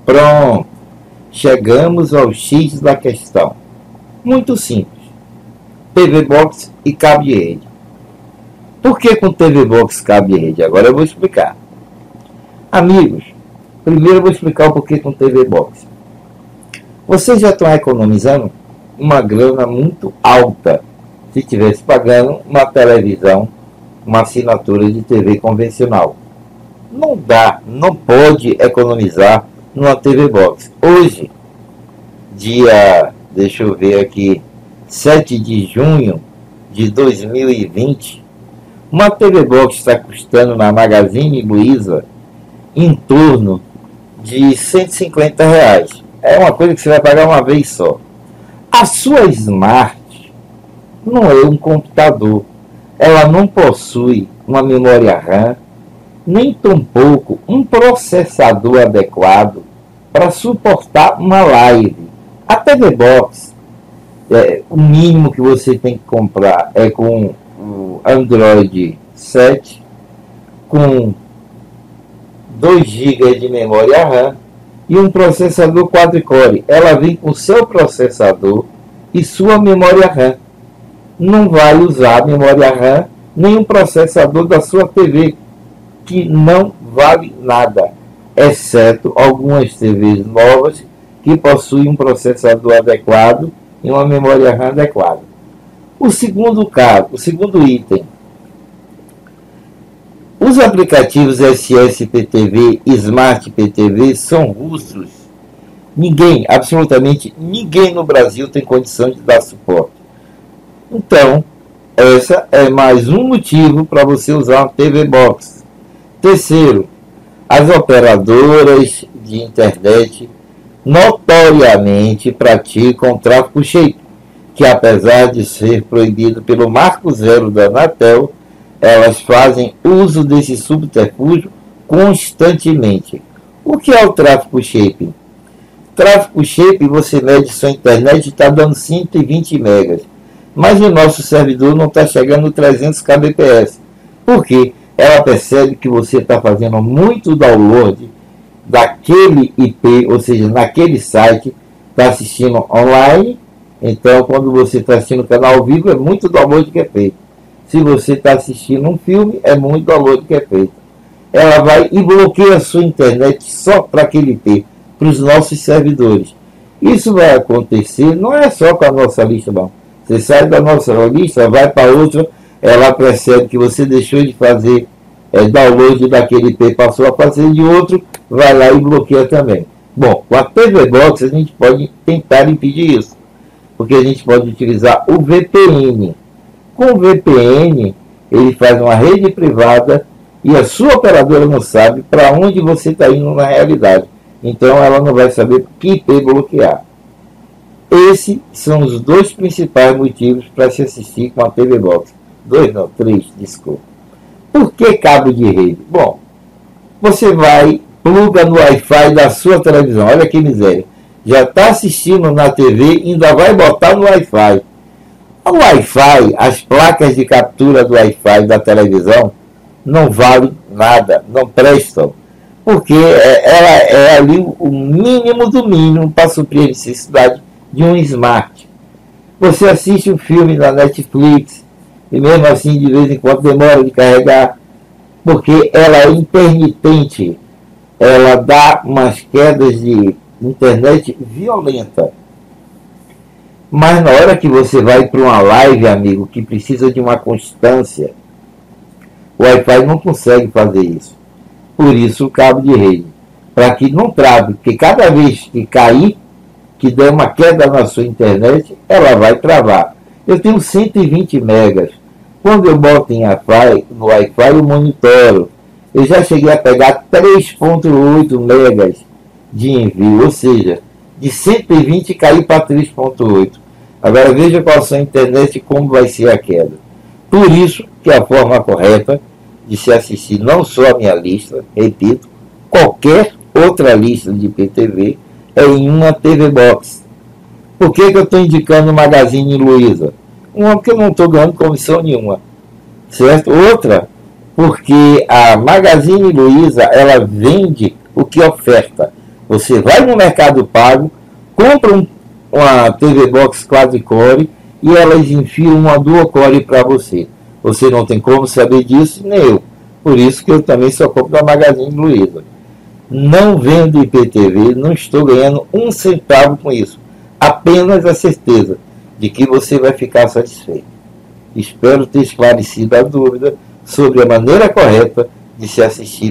Pronto, chegamos ao X da questão. Muito simples. TV Box e cabo de rede. Por que com TV Box e cabo de rede? Agora eu vou explicar. Amigos, primeiro eu vou explicar o porquê com TV Box. Vocês já estão economizando uma grana muito alta se estivesse pagando uma televisão, uma assinatura de TV convencional. Não dá, não pode economizar numa TV Box. Hoje, deixa eu ver aqui, 7 de junho de 2020, uma TV Box está custando na Magazine Luiza em torno de R$150. É uma coisa que você vai pagar uma vez só. A sua Smart não é um computador. Ela não possui uma memória RAM, nem tampouco um processador adequado para suportar uma live. A TV Box, o mínimo que você tem que comprar é com o Android 7, com 2 GB de memória RAM e um processador quadricore. Ela vem com seu processador e sua memória RAM. Não vai usar a memória RAM nem o processador da sua TV, que não vale nada, exceto algumas TVs novas que possuem um processador adequado e uma memória RAM adequada. O segundo item, os aplicativos SSPTV e Smart PTV são russos. Absolutamente ninguém no Brasil tem condição de dar suporte. Então, essa é mais um motivo para você usar uma TV Box. Terceiro, as operadoras de internet notoriamente praticam tráfego shape, que apesar de ser proibido pelo Marco Zero da Anatel, elas fazem uso desse subterfúgio constantemente. O que é o tráfego shape? Tráfego shape, você mede sua internet e está dando 120 megas, mas o nosso servidor não está chegando no 300 kbps. Por quê? Ela percebe que você está fazendo muito download daquele IP, ou seja, naquele site, está assistindo online. Então, quando você está assistindo o canal ao vivo, é muito download que é feito. Se você está assistindo um filme, é muito download que é feito. Ela vai e bloqueia a sua internet só para aquele IP, para os nossos servidores. Isso vai acontecer, não é só com a nossa lista, não. Você sai da nossa lista, vai para outra, ela percebe que você deixou de fazer download daquele IP, passou a fazer de outro, vai lá e bloqueia também. Bom, com a TV Box a gente pode tentar impedir isso, porque a gente pode utilizar o VPN. Com o VPN, ele faz uma rede privada e a sua operadora não sabe para onde você está indo na realidade. Então ela não vai saber que IP bloquear. Esses são os 2 principais motivos para se assistir com a TV Box. 2 não, 3, desculpa. Por que cabo de rede? Bom, você vai, pluga no Wi-Fi da sua televisão. Olha que miséria. Já está assistindo na TV e ainda vai botar no Wi-Fi. O Wi-Fi, as placas de captura do Wi-Fi da televisão não valem nada, não prestam. Porque ela é ali o mínimo do mínimo para suprir a necessidade de um Smart. Você assiste um filme na Netflix e mesmo assim de vez em quando demora de carregar, porque ela é intermitente, ela dá umas quedas de internet violenta. Mas na hora que você vai para uma live, amigo, que precisa de uma constância, o Wi-Fi não consegue fazer isso. Por isso o cabo de rede, para que não trave, porque cada vez que cair, que der uma queda na sua internet, ela vai travar. Eu tenho 120 megas. Quando eu boto no Wi-Fi, eu monitoro. Eu já cheguei a pegar 3.8 megas de envio, ou seja, de 120 cair para 3.8. Agora veja qual a sua internet e como vai ser a queda. Por isso que a forma correta de se assistir não só a minha lista, repito, qualquer outra lista de PTV é em uma TV Box. Por que eu estou indicando o Magazine Luiza? Uma, porque eu não estou ganhando comissão nenhuma, certo? Outra, porque a Magazine Luiza, ela vende o que oferta. Você vai no Mercado Pago, compra uma TV Box quadricore e elas enfiam uma dual core para você. Você não tem como saber disso, nem eu. Por isso que eu também só compro da Magazine Luiza. Não vendo IPTV, não estou ganhando um centavo com isso. Apenas a certeza de que você vai ficar satisfeito. Espero ter esclarecido a dúvida sobre a maneira correta de se assistir